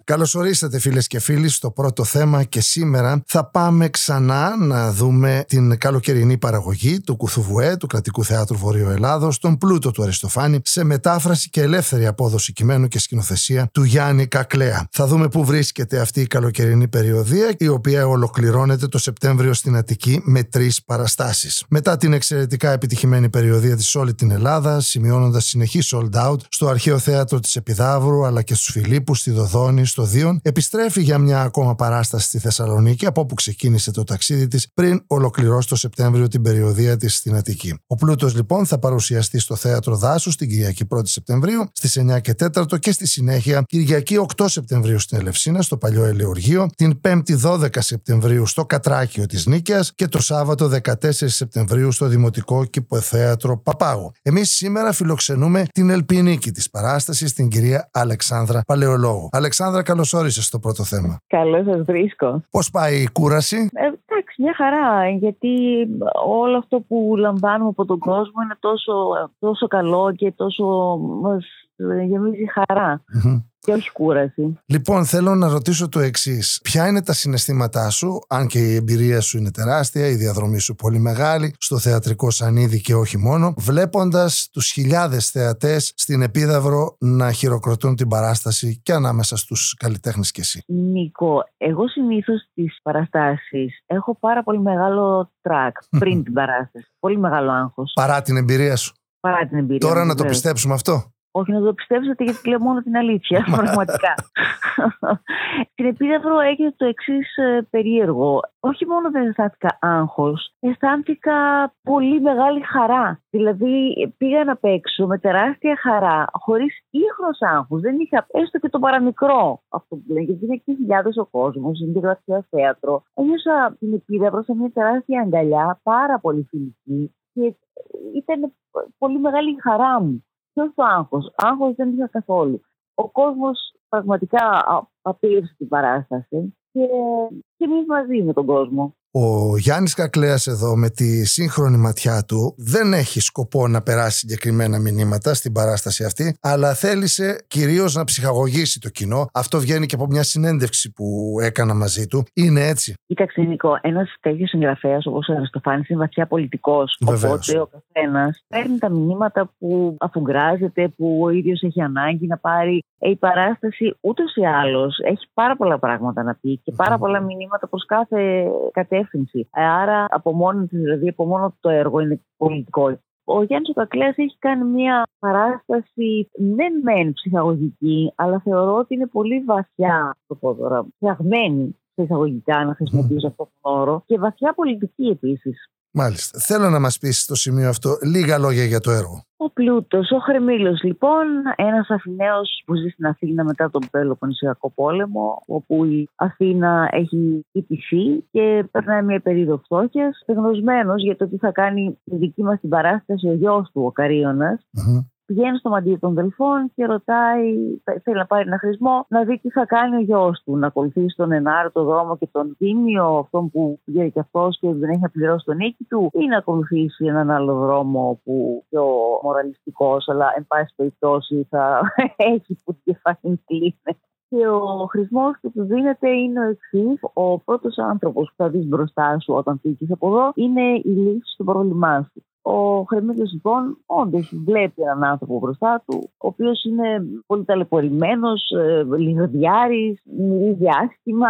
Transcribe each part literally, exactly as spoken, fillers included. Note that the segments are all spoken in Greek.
Καλώς ορίσατε φίλες και φίλοι στο πρώτο θέμα και σήμερα θα πάμε ξανά να δούμε την καλοκαιρινή παραγωγή του Κουθουβουέ, του Κρατικού Θεάτρου Βορείου Ελλάδος, τον πλούτο του Αριστοφάνη, σε μετάφραση και ελεύθερη απόδοση κειμένου και σκηνοθεσία του Γιάννη Κακλέα. Θα δούμε πού βρίσκεται αυτή η καλοκαιρινή περιοδία, η οποία ολοκληρώνεται το Σεπτέμβριο στην Αττική με τρεις παραστάσεις. Μετά την εξαιρετικά επιτυχημένη περιοδία της σε όλη την Ελλάδα, σημειώνοντας συνεχή sold out στο Αρχαίο Θέατρο της Επιδαύρου αλλά και στους Φιλίππους, στη Δοδόνη, στο Δίον, επιστρέφει για μια ακόμα παράσταση στη Θεσσαλονίκη, από όπου ξεκίνησε το ταξίδι της πριν ολοκληρώσει το Σεπτέμβριο την περιοδία της στην Αττική. Ο πλούτος λοιπόν θα παρουσιαστεί στο Θέατρο Δάσους την Κυριακή πρώτη Σεπτεμβρίου στις εννιά και τέσσερα και στη συνέχεια Κυριακή οκτώ Σεπτεμβρίου στην Ελευσίνα, στο Παλιό Ελεουργείο, την Πέμπτη δώδεκα Σεπτεμβρίου στο Κατράκιο της Νίκαιας και το Σάββατο δεκατέσσερα Σεπτεμβρίου στο Δημοτικό Κηποθέατρο Παπάγου. Εμείς σήμερα φιλοξενούμε την ελπινίκη της παράστασης, την κυρία Αλεξάνδρα Παλαιολόγου. Αλεξάνδρα, καλώς όρισες στο πρώτο θέμα. Καλώς σας βρίσκω. Πώς πάει η κούραση? Ε, εντάξει, μια χαρά, γιατί όλο αυτό που λαμβάνουμε από τον κόσμο είναι τόσο, τόσο καλό και τόσο μας γεμίζει χαρά. Mm-hmm. Και όχι κούραση. Λοιπόν, θέλω να ρωτήσω το εξής. Ποια είναι τα συναισθήματά σου, αν και η εμπειρία σου είναι τεράστια, η διαδρομή σου πολύ μεγάλη, στο θεατρικό σανίδι και όχι μόνο, βλέποντας τους χιλιάδες θεατές στην Επίδαυρο να χειροκροτούν την παράσταση και ανάμεσα στους καλλιτέχνες και εσύ? Νίκο, εγώ συνήθως στις παραστάσεις έχω πάρα πολύ μεγάλο τρακ πριν την παράσταση. Πολύ μεγάλο άγχος. Παρά την εμπειρία σου. Παρά την εμπειρία. Τώρα μου, να το πιστέψουμε αυτό? Όχι, να το πιστέψετε, γιατί λέω μόνο την αλήθεια, πραγματικά. Στην Επίδαυρο έγινε το εξής ε, περίεργο. Όχι μόνο δεν αισθάνθηκα άγχος, αισθάνθηκα πολύ μεγάλη χαρά. Δηλαδή πήγα να παίξω με τεράστια χαρά, χωρίς ίχνος άγχους. Δεν είχα έστω και το παραμικρό αυτό που λένε, γιατί είναι και χιλιάδες ο κόσμος, είναι και το Αρχαίο Θέατρο. Ένιωσα την Επίδαυρο σε μια τεράστια αγκαλιά, πάρα πολύ φιλική, και ήταν πολύ μεγάλη η χαρά μου. Ποιος το άγχος. Άγχος δεν είχα καθόλου. Ο κόσμος πραγματικά απήρυψε την παράσταση και, και εμείς μαζί με τον κόσμο. Ο Γιάννης Κακλέας εδώ, με τη σύγχρονη ματιά του, δεν έχει σκοπό να περάσει συγκεκριμένα μηνύματα στην παράσταση αυτή, αλλά θέλησε κυρίως να ψυχαγωγήσει το κοινό. Αυτό βγαίνει και από μια συνέντευξη που έκανα μαζί του. Είναι έτσι? Κοίταξε, Νίκο, ένας τέτοιος συγγραφέας όπως ο Αριστοφάνης είναι βαθιά πολιτικός. Βεβαίως. Οπότε ο καθένας παίρνει τα μηνύματα που αφουγκράζεται, που ο ίδιος έχει ανάγκη να πάρει. Η παράσταση ούτως ή άλλως έχει πάρα πολλά πράγματα να πει και πάρα πολλά μηνύματα προς κάθε κατεύθυνση. Άρα από μόνο της, δηλαδή από μόνο το έργο είναι πολιτικό. Ο Γιάννης ο Κακλέας έχει κάνει μια παράσταση δεν μεν ψυχαγωγική, αλλά θεωρώ ότι είναι πολύ βαθιά, το πω τώρα, φτιαγμένη σε εισαγωγικά, να χρησιμοποιήσω αυτόν τον όρο, και βαθιά πολιτική επίσης. Μάλιστα. Θέλω να μας πεις στο σημείο αυτό λίγα λόγια για το έργο. Ο πλούτος, ο Χρεμίλος λοιπόν, ένας Αθηναίος που ζει στην Αθήνα μετά τον Πελοποννησιακό πόλεμο, όπου η Αθήνα έχει χτυπηθεί και περνάει μια περίοδο φτώχειας, γνωσμένος για το τι θα κάνει τη δική μας την παράσταση ο γιος του, ο Καρίωνας. Mm-hmm. Πηγαίνει στο μαντίο των Δελφών και ρωτάει, θέλει να πάρει ένα χρησμό, να δει τι θα κάνει ο γιος του. Να ακολουθήσει τον ενάρετο δρόμο και τον τίμιο, αυτόν που πηγαίνει και αυτός και δεν έχει να πληρώσει τον νίκη του, ή να ακολουθήσει έναν άλλο δρόμο που πιο μοραλιστικός, αλλά εν πάση περιπτώσει θα έχει που την κεφάλι κλείνει. Και ο χρησμός που του δίνεται είναι ο εξής. Ο πρώτος άνθρωπος που θα δεις μπροστά σου όταν φύγεις από εδώ είναι η λύση στο πρόβλημά σου. Ο Χρεμίλος λοιπόν όντως βλέπει έναν άνθρωπο μπροστά του, ο οποίος είναι πολύ ταλαιπωρημένος, λιγοδιάρης, μιλεί άσχημα,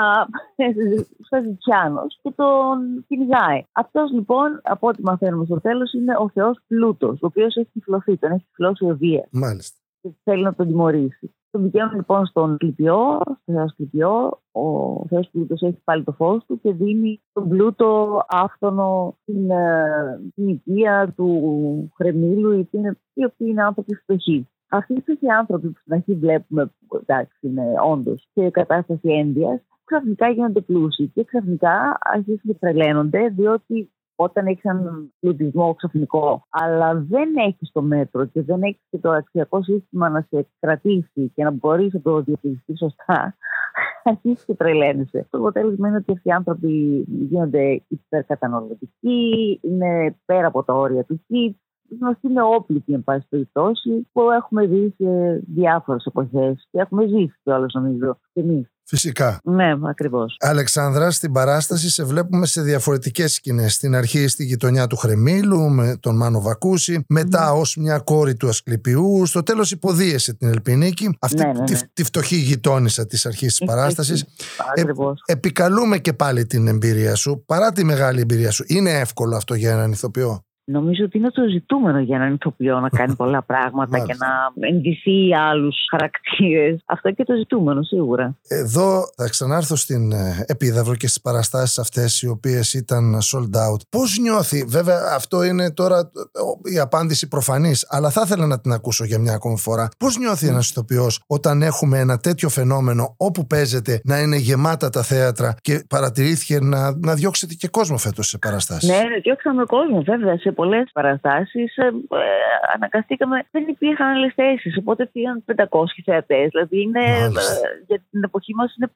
σαζιτιάνος, και τον κυνηγάει. Αυτός λοιπόν, από ό,τι μαθαίνουμε στο τέλος, είναι ο θεός Πλούτος, ο οποίος έχει τυφλωθεί, τον έχει τυφλώσει ο Δίας. Μάλιστα. Και θέλει να τον τιμωρήσει. Τον πηγαίνουν λοιπόν στον Κλειπιό, στο Θεός Κλειπιό. Ο Θεός Πλούτος έχει πάλι το φως του και δίνει τον πλούτο άφθονο στην, στην οικία του Χρεμίλου, οι οποίοι είναι άνθρωποι φτωχοί. Αυτοί οι άνθρωποι που στην αρχή βλέπουμε, εντάξει, είναι όντως σε κατάσταση ένδυας, ξαφνικά γίνονται πλούσιοι και ξαφνικά αρχίζουν και τρελαίνονται, διότι όταν έχεις έναν πλουτισμό ξαφνικό, αλλά δεν έχεις το μέτρο και δεν έχεις και το αξιακό σύστημα να σε κρατήσει και να μπορείς να το διαχειριστείς σωστά, αρχίσεις και τρελαίνεσαι. Το αποτέλεσμα είναι ότι αυτοί οι άνθρωποι γίνονται υπερκαταναλωτικοί, είναι πέρα από τα όρια του χιτ, γνωστοί νεόπληκοι, εν πάση περιπτώσει, που έχουμε δει σε διάφορες εποχές και έχουμε ζήσει κιόλας, νομίζω, και εμείς. Φυσικά. Ναι, ακριβώς. Αλεξάνδρα, στην παράσταση σε βλέπουμε σε διαφορετικές σκηνές. Στην αρχή στη γειτονιά του Χρεμίλου με τον Μάνο Βακούση, μετά mm. ως μια κόρη του Ασκληπιού, στο τέλος υποδίεσε την Ελπινίκη, αυτή ναι, ναι, ναι. Τη, τη φτωχή γειτόνισσα της αρχής της παράστασης. Ε, επικαλούμε και πάλι την εμπειρία σου, παρά τη μεγάλη εμπειρία σου. Είναι εύκολο αυτό για έναν ηθοποιό? Νομίζω ότι είναι το ζητούμενο για έναν ηθοποιό να κάνει πολλά πράγματα και να ενδυθεί άλλους χαρακτήρες. Αυτό και το ζητούμενο, σίγουρα. Εδώ θα ξανάρθω στην Επίδαυρο και στις παραστάσεις αυτές, οι οποίες ήταν sold out. Πώς νιώθει? Βέβαια, αυτό είναι τώρα η απάντηση προφανής, αλλά θα ήθελα να την ακούσω για μια ακόμη φορά. Πώς νιώθει ένας ηθοποιός όταν έχουμε ένα τέτοιο φαινόμενο όπου παίζεται να είναι γεμάτα τα θέατρα και παρατηρήθηκε να, να διώξετε και κόσμο φέτος σε παραστάσεις? Ναι, διώξαμε κόσμο, βέβαια. Σε πολλές παραστάσεις ε, ε, αναγκαστήκαμε, δεν υπήρχαν άλλες θέσεις, οπότε πήγαν πεντακόσιοι θεατές. Δηλαδή είναι, ε, για την εποχή μας είναι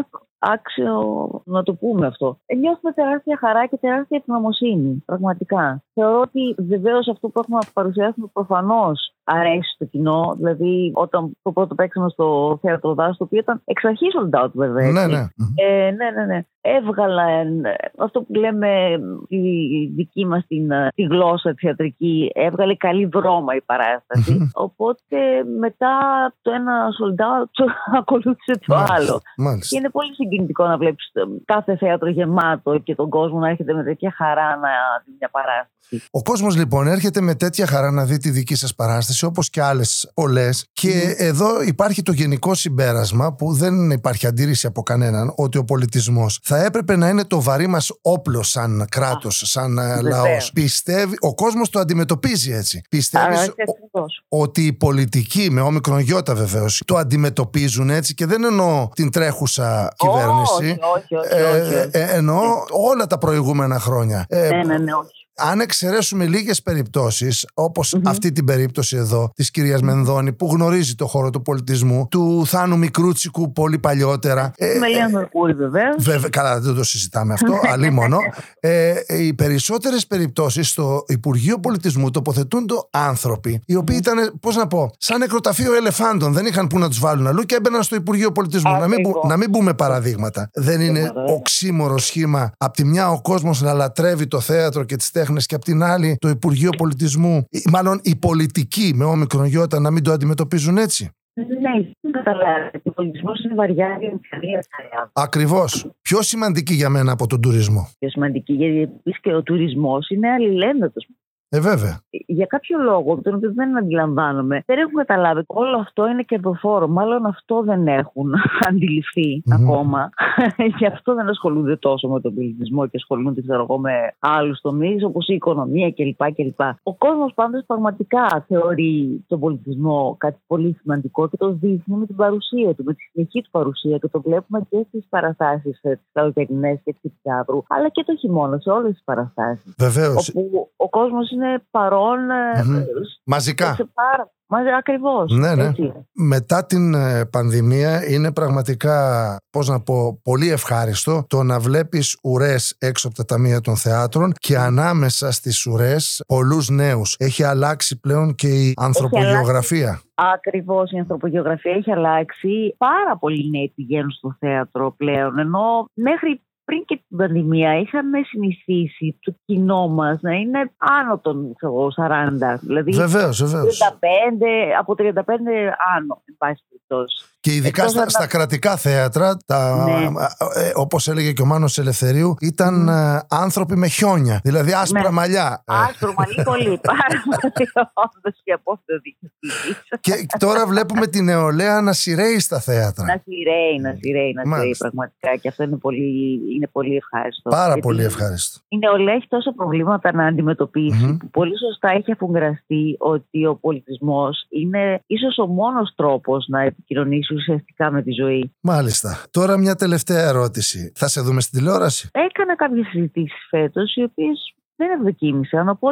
άξιο να το πούμε αυτό. Ε, νιώθουμε τεράστια χαρά και τεράστια ευγνωμοσύνη, πραγματικά. Θεωρώ ότι βεβαίως αυτό που έχουμε να παρουσιάσουμε προφανώς αρέσει στο κοινό. Δηλαδή, όταν το πρώτο παίξαμε στο Θέατρο Δάσου, το οποίο ήταν εξ αρχής sold out, βέβαια. Ναι, ναι. Ε, ναι, ναι, ναι. Έβγαλα ε, αυτό που λέμε τη δική μας την, τη γλώσσα θεατρική, έβγαλε καλή δρόμα η παράσταση. Οπότε μετά το ένα sold out ακολούθησε το μάλιστα, άλλο. Μάλιστα. Και είναι πολύ συγκινητικό να βλέπεις κάθε θέατρο γεμάτο και τον κόσμο να έρχεται με τέτοια χαρά να δει μια παράσταση. Ο κόσμος λοιπόν έρχεται με τέτοια χαρά να δει τη δική σας παράσταση, όπως και άλλες πολλές, και mm. εδώ υπάρχει το γενικό συμπέρασμα που δεν υπάρχει αντίρρηση από κανέναν, ότι ο πολιτισμός θα έπρεπε να είναι το βαρύ μας όπλο σαν κράτος, ah, σαν uh, λαός. Πιστεύει, ο κόσμος το αντιμετωπίζει έτσι. Πιστεύεις ah, ότι οι πολιτικοί, με όμικρον γιώτα βεβαίως, το αντιμετωπίζουν έτσι, και δεν εννοώ την τρέχουσα oh, κυβέρνηση, όχι, όχι, όχι, όχι, όχι. Ε, ε, εννοώ όλα τα προηγούμενα χρόνια. Ναι, ε, ναι, ναι, όχι. Αν εξαιρέσουμε λίγες περιπτώσεις, όπως mm-hmm. αυτή την περίπτωση εδώ της κυρίας Μενδώνη, που γνωρίζει το χώρο του πολιτισμού, του Θάνου Μικρούτσικου πολύ παλιότερα. Ε, με Λέα Μερκούρη, βεβαίως. Βέβαια, καλά, δεν το συζητάμε αυτό, αλίμονο. Ε, οι περισσότερες περιπτώσεις στο Υπουργείο Πολιτισμού τοποθετούνται άνθρωποι, οι οποίοι ήταν, πώς να πω, σαν νεκροταφείο ελεφάντων. Δεν είχαν που να τους βάλουν αλλού και έμπαιναν στο Υπουργείο Πολιτισμού. Να μην, να μην πούμε παραδείγματα. Δεν είναι οξύμορο σχήμα απ' τη μια ο κόσμος να λατρεύει το θέατρο και τις τέχνες, και απ' την άλλη το Υπουργείο Πολιτισμού, μάλλον οι πολιτικοί με όμικρον γιώτα, να μην το αντιμετωπίζουν έτσι? Ναι, δεν καταλάβετε. Ο πολιτισμός είναι βαριά διαδικασία. Ακριβώς. Πιο σημαντική για μένα από τον τουρισμό. Πιο σημαντική, γιατί επίσης και ο τουρισμός είναι αλληλένδετος. Ε, βέβαια. Για κάποιο λόγο, τον οποίο δεν αντιλαμβάνομαι, δεν έχουν καταλάβει. Όλο αυτό είναι κερδοφόρο. Μάλλον αυτό δεν έχουν αντιληφθεί mm-hmm. ακόμα. Γι' αυτό δεν ασχολούνται τόσο με τον πολιτισμό και ασχολούνται, ξέρω εγώ, με άλλους τομείς, όπως η οικονομία κλπ. κλπ. Ο κόσμος πάντως πραγματικά θεωρεί τον πολιτισμό κάτι πολύ σημαντικό και το δείχνει με την παρουσία του, με τη συνεχή του παρουσία. Και το βλέπουμε και στις παραστάσεις τις καλοκαιρινές και της Επιδαύρου, αλλά και το χειμώνα, σε όλες τις παραστάσεις. Βεβαίως. Όπου ο κόσμος είναι παρόν mm-hmm. μαζικά. Σε πάρα... Μαζί, ακριβώς. Ναι, ναι. Μετά την ε, πανδημία είναι πραγματικά, πώς να πω, πολύ ευχάριστο το να βλέπεις ουρές έξω από τα ταμεία των θεάτρων και ανάμεσα στις ουρές πολλούς νέους. Έχει αλλάξει πλέον και η ανθρωπογεωγραφία. Ακριβώς, η ανθρωπογεωγραφία έχει αλλάξει. Πάρα πολλοί νέοι πηγαίνουν στο θέατρο πλέον, ενώ μέχρι πριν και την πανδημία είχαμε συνηθίσει το κοινό μας να είναι άνω των σαράντα. Δηλαδή βεβαίως, βεβαίως. τριάντα πέντε, από τριάντα πέντε άνω, εν πάση περιπτώσει. Και ειδικά στα, στα κρατικά θέατρα, τα, ναι. ε, όπως έλεγε και ο Μάνος Ελευθερίου, ήταν mm. ε, άνθρωποι με χιόνια, δηλαδή άσπρα ναι. μαλλιά. Άσπρο μαλλί πολύ, πάρα πολύ όντως και από αυτό δείχνει. Και τώρα βλέπουμε την νεολαία να σειραίει στα θέατρα. Να σειραίει, να σειραίει, να σειραίει πραγματικά, και αυτό είναι πολύ, είναι πολύ ευχάριστο. Πάρα γιατί πολύ ευχάριστο. Η νεολαία έχει τόσα προβλήματα να αντιμετωπίσει, mm-hmm. που πολύ σωστά έχει αφουγκραστεί ότι ο πολιτισμός είναι ίσως ο μόνος τρόπος να επικοινωνήσει ουσιαστικά με τη ζωή. Μάλιστα. Τώρα μια τελευταία ερώτηση. Θα σε δούμε στην τηλεόραση? Έκανα κάποιες συζητήσεις φέτος, οι οποίες δεν ευδοκίμησαν, οπότε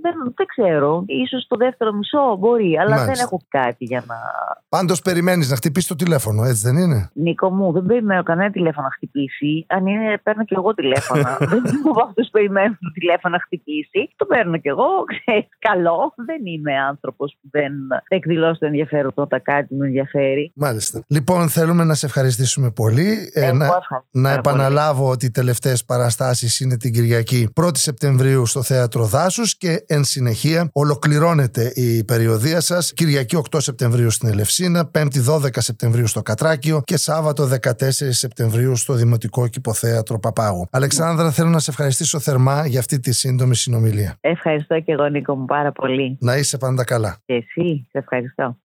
Δεν, δεν ξέρω. Ίσως το δεύτερο μισό μπορεί, αλλά Μάλιστα. δεν έχω κάτι για να. Πάντως περιμένεις να χτυπήσει το τηλέφωνο, έτσι δεν είναι? Νίκο μου, δεν περιμένω κανένα τηλέφωνο να χτυπήσει. Αν είναι, παίρνω και εγώ τηλέφωνα. Δεν είμαι από αυτούς που περιμένουν το τηλέφωνο να χτυπήσει. Το παίρνω κι εγώ, ξέρεις, καλό. Δεν είμαι άνθρωπος που δεν εκδηλώσει το ενδιαφέρον όταν κάτι με ενδιαφέρει. Μάλιστα. Λοιπόν, θέλουμε να σε ευχαριστήσουμε πολύ. Ε, να να επαναλάβω πολύ. Ότι οι τελευταίες παραστάσεις είναι την Κυριακή πρώτη Σεπτεμβρίου στο Θέατρο Δάσους και εν συνεχεία ολοκληρώνεται η περιοδεία σας Κυριακή οκτώ Σεπτεμβρίου στην Ελευσίνα, Πέμπτη δώδεκα Σεπτεμβρίου στο Κατράκιο και Σάββατο δεκατέσσερις Σεπτεμβρίου στο Δημοτικό Κηποθέατρο Παπάγου. Αλεξάνδρα, θέλω να σε ευχαριστήσω θερμά για αυτή τη σύντομη συνομιλία. Ευχαριστώ και εγώ, Νίκο μου, πάρα πολύ. Να είσαι πάντα καλά. Και εσύ, σε ευχαριστώ.